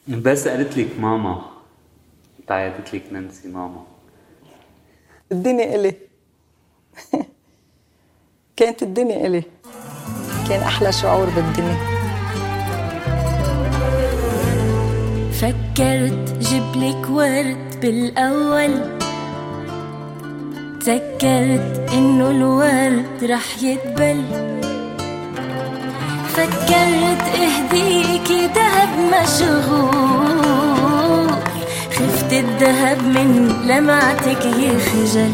بس قالت لك ماما، تعيطت لك نانسي ماما. الدنيا إلي. كانت الدنيا إلي، كان أحلى شعور بالدنيا. فكرت جبلك ورد بالأول، تذكرت إنه الورد رح يدبل، فكرت اهديكي دهب مشغول، خفت الدهب من لمعتك يخجل.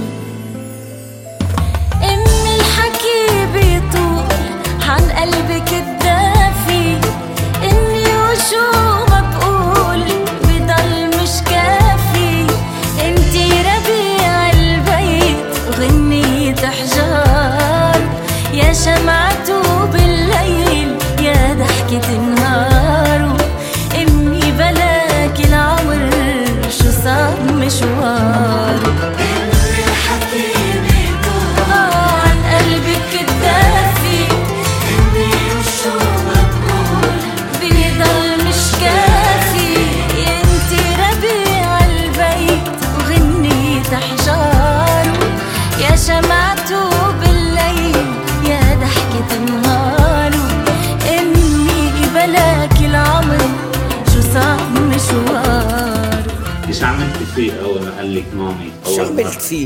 امي الحكي بيطول عن قلبك الدافي، اني وشو ما بقول بضل مش كافي. انتي ربيع البيت وغنية احجار، يا شمعته بالليل يا ضحكة النهار. امي بلاك العمر شو صار مشوار. امي الحكي بيطول عن قلبك الدافي، اني وشو ما بقول بيضل مش كافي. انتي ربيع البيت وغنية احجار، يا شمعته بالليل يا ضحكة النهار. امي بلاك العمر شو صعب مشوار. ايش عملتي فيه اول ما قال لك مامي؟ شو عملت فيه؟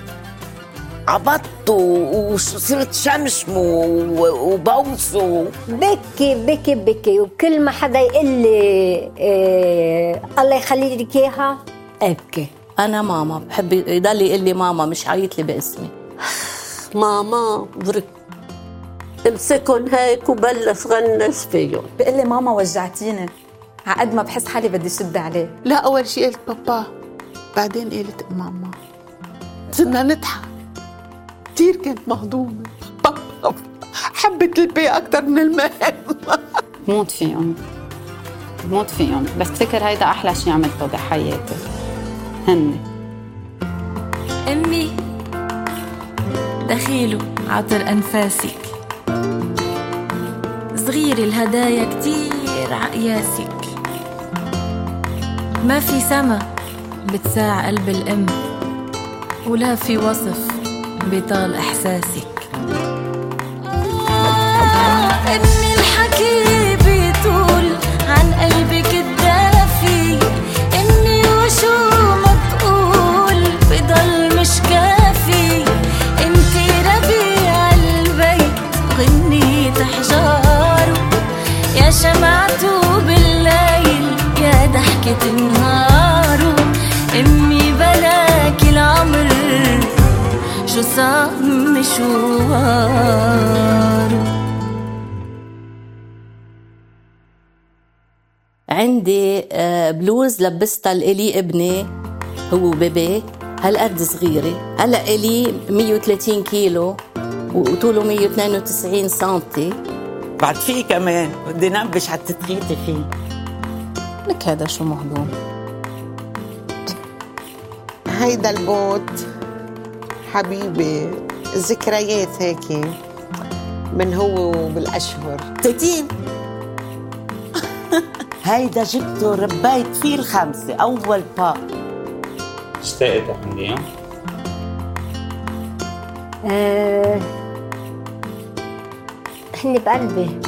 عبطت وصرت شمشمه وبوسه. بكي بكي بكي، وكل ما حدا يقول لي الله يخلي لك اياها ابكي. انا ماما بحب يضل يقول لي ماما، مش عيط لي باسمي. ماما برك امسكن هيك وبلش غنس فيهم. بقول لي ماما وجعتيني، عقد ما بحس حالي بدي شد عليه. لا، أول شي قلت بابا، بعدين قلت ماما. صرنا نضحك كتير، كانت مهضومة. حبت البي أكتر من المهم. بموت فيهم بموت فيهم، بس فكر هيدا أحلى شي عملته بحياتي هني. امي دخيله عطر أنفاسك، صغير الهدايا كتير عقياسك. ما في سما بتساع قلب الأم، ولا في وصف بيطال إحساسك. أمي الحكي بيطول عن قلبك الدافي، إني وشو ما بقول بضل مش كافي. انتي ربيع البيت غنية احجار، يا شمعته بالليل يا ضحكة النهار. امي بلاك العمر شو صار مشوار. عندي بلوز لبستها لإلي ابني، هو بيبي هالقد صغيرة. هلأ إلي 130 كيلو وطوله 192 سنتي. بعد فيه كمان بدي نبش على التتخيتي فيه. لك هذا شو مهضوم. هيدا البوت حبيبي، الذكريات هيك من هو بالأشهر. 30. هيدا جبته ربيت فيه الخمسة أول با. اشتقت حنية؟ هني بقلبي.